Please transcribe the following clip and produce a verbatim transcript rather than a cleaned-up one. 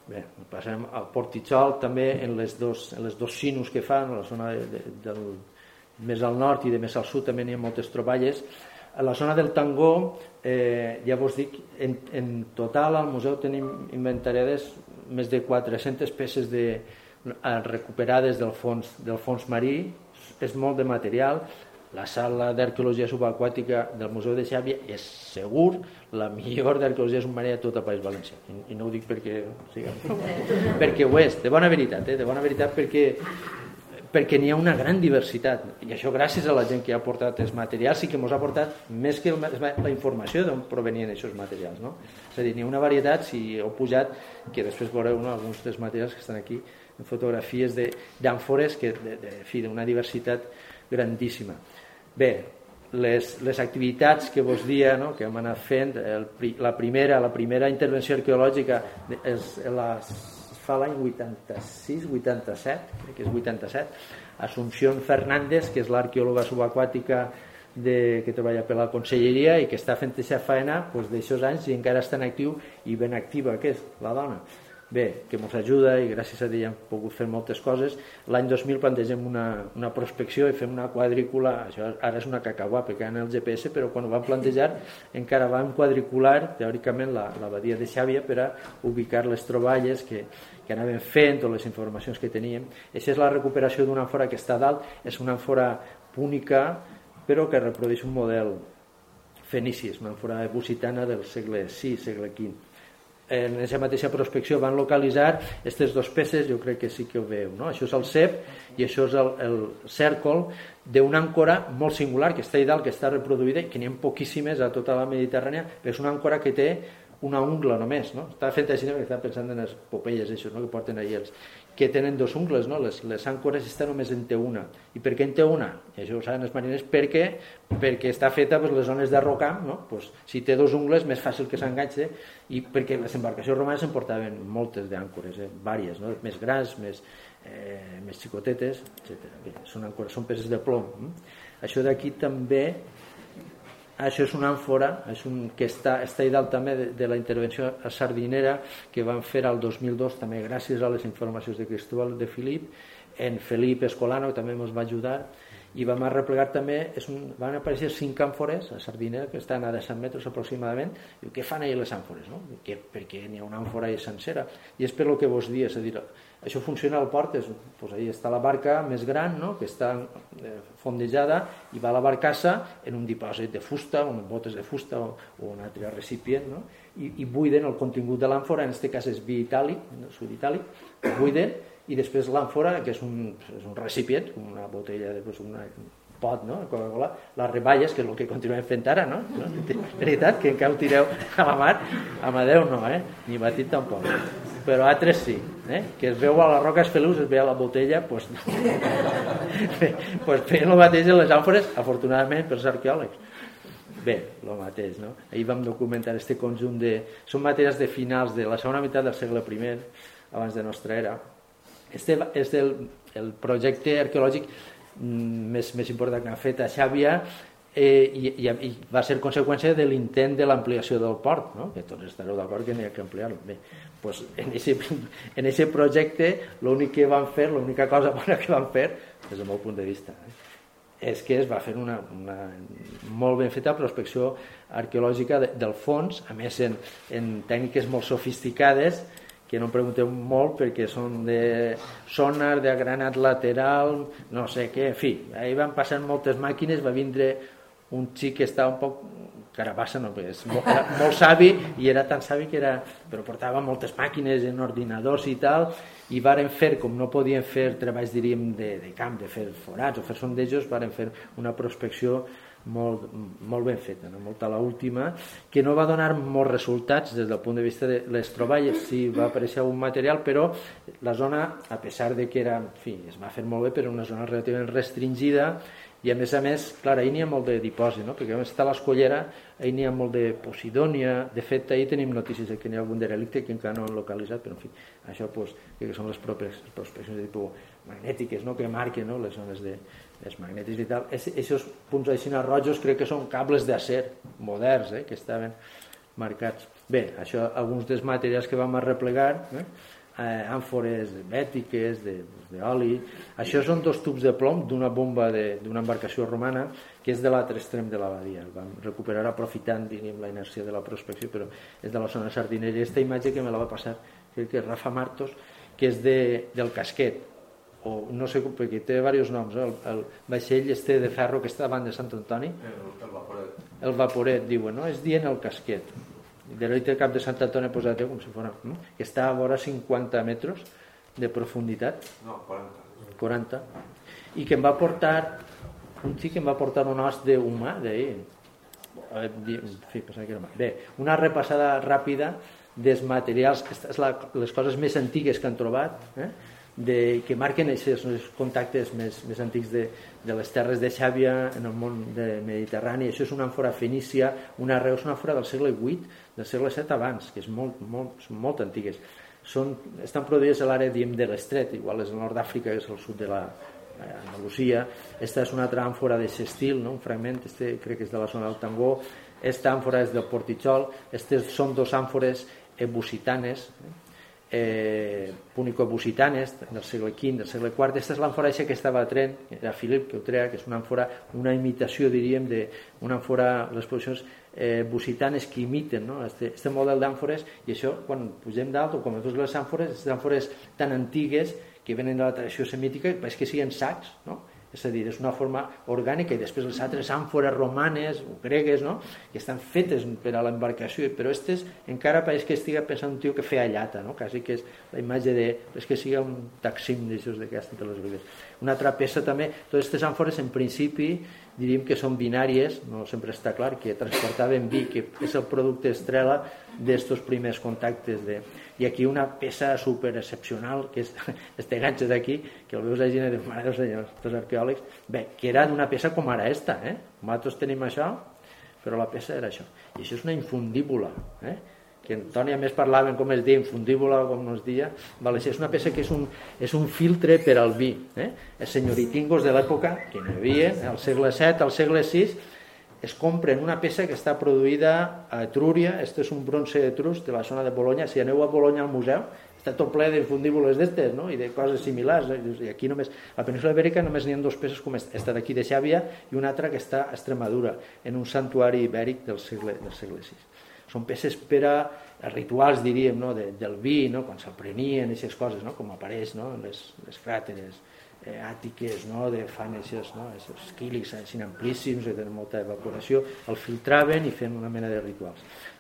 Bé, passem al Portitxol també en les dos, en les dos sinus que fan, a la zona de, de, del, més al nord i de més al sud també n'hi ha moltes troballes. A la zona del Tangó, eh, ja vos dic, en, en total al museu tenim inventariades més de quatre-centes peces de, recuperades del fons, del fons marí, és molt de material. La sala d'arqueologia subaquàtica del Museu de Xàbia és segur la millor d'arqueologia submarina de tot el País Valencià, i, i no ho dic perquè o sigui, perquè ho és, de bona veritat, eh? de bona veritat perquè perquè n'hi ha una gran diversitat, i això gràcies a la gent que ha portat els materials i que ens ha portat més que el, la informació d'on provenien aquests materials, no? És a dir, n'hi ha una varietat, si heu pujat, que després veureu, no, alguns dels materials que estan aquí en fotografies d'àmfores que de, de, de, fi, d'una diversitat grandíssima. Bé, les, les activitats que vos dia, no, que hem anat fent, el, la, primera, la primera intervenció arqueològica és la fa l'any vuitanta-sis vuitanta-set, crec que és vuitanta-set, Assumpción Fernández, que és l'arqueòloga subaquàtica de, que treballa per la Conselleria i que està fent aquesta faena pues, d'aixòs anys i encara està en actiu i ben activa, que és la dona. Bé, que ens ajuda i gràcies a ella hem pogut fer moltes coses. L'any dos mil plantegem una, una prospecció i fem una quadrícula, això ara és una cacauà perquè en el G P S, però quan ho vam plantejar encara vam quadricular teòricament la, la badia de Xàbia per a ubicar les troballes que, que anàvem fent o les informacions que teníem. Això és la recuperació d'una àmfora que està a dalt, és una àmfora púnica però que reprodueix un model fenici, és una àmfora lusitana del segle sis, segle quinze. En aquesta mateixa prospecció van localitzar aquestes dues peces, jo crec que sí que ho veu, no? Això és el cep i això és el, el cèrcol d'una àncora molt singular que està a dalt, que està reproduïda i que n'hi ha poquíssimes a tota la Mediterrània, però és una àncora que té una ungla només, no? Estava fent així perquè estava pensant en les popelles això, no? Que porten ahir els que tenen dos ungles, no? les, les àncores estan només en té una. I per què en té una? I això ho saben els mariners perquè, perquè està feta per les zones de rocam, no? Pues, si té dos ungles més fàcil que s'enganxe, i perquè les embarcacions romanes en portaven moltes d'àncores, eh? Vàries, no? Més grans, més, eh, més xicotetes, etcètera. Són àncores, són peces de plom. Eh? Això d'aquí també, això és una àmfora, és un, que està, està a dalt també de, de la intervenció sardinera que van fer al dos mil dos, també gràcies a les informacions de Cristóbal de Filip, en Felip Escolano, que també ens va ajudar, i vam arreplegar també, és un, van aparèixer cinc àmfores a Sardinera, que estan a cent metres aproximadament. Diu, què fan ahir les àmfores? No? Que, perquè n'hi ha una àmfora sencera, i és per el que vos dia, és a dir, això funciona al port, és, doncs ahí està la barca més gran, no? Que està eh, fondejada, i va a la barcassa en un dipòsit de fusta, o en botes de fusta o, o un altre recipient, no? I, i buiden el contingut de l'àmfora, en aquest cas és vi itàlic, no? Sud itàlic, buiden, i després l'àmfora, que és un, és un recipient, com una botella de pues, una, un pot, no? Coca-Cola, les reballes, que és el que continuem fent ara, no? Veritat, que encara ho tireu a la mar, Amadeu no, eh? Ni batit tampoc, però altres sí, eh? Que es veu a les roques Felús, es veu a la botella, doncs pues, pues feien el mateix en les àmfores, afortunadament pels arqueòlegs. Bé, el mateix, no? Ahir vam documentar este conjunt de... Són materials de finals de la segona meitat del segle primer, abans de nostra era. Este és el, el projecte arqueològic més, més important que han fet a Xàbia, eh, i, i, i va ser conseqüència de l'intent de l'ampliació del port, no? Que tots estareu d'acord que n'hi ha que ampliar-lo. Bé, pues en aquest projecte l'únic que van fer, l'única cosa bona que van fer, des del meu punt de vista, eh, és que es va fer una, una molt ben feta prospecció arqueològica de, del fons, a més en, en tècniques molt sofisticades, que no em pregunteu molt perquè són de sonar, de granat lateral, no sé què, en fi, ahir van passar moltes màquines, va vindre un xic que estava un poc carabassa, no, és molt, era molt savi, i era tan savi que era, però portava moltes màquines en ordinadors i tal, i varen fer, com no podien fer treballs, diríem, de, de camp, de fer forats o fer sondejos, varen fer una prospecció molt, molt ben feta, no? Molt a l'última, que no va donar molts resultats des del punt de vista de les troballes. Sí, va aparèixer un material, però la zona, a pesar de que era, en fi, es va fer molt bé, però una zona relativament restringida, i a més a més, clar, ahir n'hi ha molt de dipòsit, no? Perquè on està l'Escollera, ahir n'hi ha molt de Posidònia, de fet ahir tenim notícies de que n'hi ha algun derelicte que encara no han localitzat, però en fi, això pues, que són les pròpies prospeccions de tipus magnètiques, no? Que marquen, no? Les zones de els magnètics i tal. Aquests punts així rojos crec que són cables d'acer moderns, eh? Que estaven marcats. Bé, això, alguns dels materials que vam arreplegar, eh? eh, àmfores bètiques, d'oli. Això són dos tubs de plom d'una bomba d'una embarcació romana que és de l'altre extrem de la badia. El vam recuperar aprofitant, diríem, la inèrcia de la prospecció, però és de la zona sardinera. I aquesta imatge que me la va passar, crec que és Rafa Martos, que és de, del casquet, o no sé, perquè té diversos noms, eh? el, el vaixell este de ferro que està davant de Sant Antoni, el, el vaporet, el vaporet diuen, no? És dient el casquet. De l'Hotel Cap de Sant Antoni ha posat com si fos, no? Que està a vora cinquanta metres de profunditat, no, quaranta, quaranta, i que em va portar un xic que em va portar un os d'humà d'ahir. Sí, pensava que era humà. Bé, una repassada ràpida dels materials, la, les coses més antigues que han trobat, eh? de, que marquen aquests contactes més, més antics de, de les terres de Xàbia en el món de mediterrani. Això és una àmfora fenícia, una reus, una àmfora del segle vuit, del segle set abans, que és molt, molt, són molt antigues. Són, estan produïdes a l'àrea de l'estret, igual és el nord d'Àfrica, que és el sud de la Andalusia. Esta és una altra àmfora d'aquest estil, no? Un fragment, este crec que és de la zona del Tangó. Esta àmfora és del Portitxol. Estes són dos àmfores ebusitanes, eh, púnico-ebusitanes del segle quinze, del segle quart. Aquesta és l'àmfora que estava a Trent, era Philip que ho treia, que és una àmfora, una imitació, diríem, d'una àmfora, les posicions eh, busitanes que imiten, no? este, este model d'àmfores, i això, quan pugem dalt, o com a totes les àmfores, aquestes àmfores tan antigues que venen de la tradició semítica, és que siguin sacs, no? És a dir, és una forma orgànica, i després les altres àmfores romanes o gregues, no? Que estan fetes per a l'embarcació, però aquestes encara pareix que estiga pensant un tio que feia llata, no? Quasi que és la imatge de, és que sigui un taxim d'aixòs d'aquestes de les olives. Una altra peça també, totes aquestes àmfores en principi diríem que són binàries, no sempre està clar, que transportaven vi, que és el producte estrella d'estos primers contactes de... I aquí una peça super excepcional, que és este ganxo d'aquí, que el veus a gent de mare dels senyors, els arqueòlegs, bé, que era d'una peça com ara esta, eh? Nosaltres tenim això, però la peça era això. I això és una infundíbula, eh? Que Antoni a més parlaven com es deia, infundíbula o com no es deia, vale, és una peça que és un, és un filtre per al vi, eh? Els senyoritingos de l'època, que no hi havia, al segle set, al segle sis, es compren una peça que està produïda a Etrúria. Este és un bronze etrusc de la zona de Bologna. Si aneu a Bologna al museu, està tot ple d'infundíbules d'estes, no? I de coses similars. I aquí només, a la península Ibèrica només n'hi ha dues peces com esta d'aquí de Xàbia i una altra que està a Extremadura, en un santuari ibèric del segle, del segle sis. Són peces per a rituals, diríem, no? de, del vi, no? Quan se'l prenien, aquestes coses, no? Com apareix, no? les, les cràteres eh, àtiques, no? De fan aquests, no? aquests quílics així amplíssims, que tenen molta evaporació, el filtraven i feien una mena de rituals.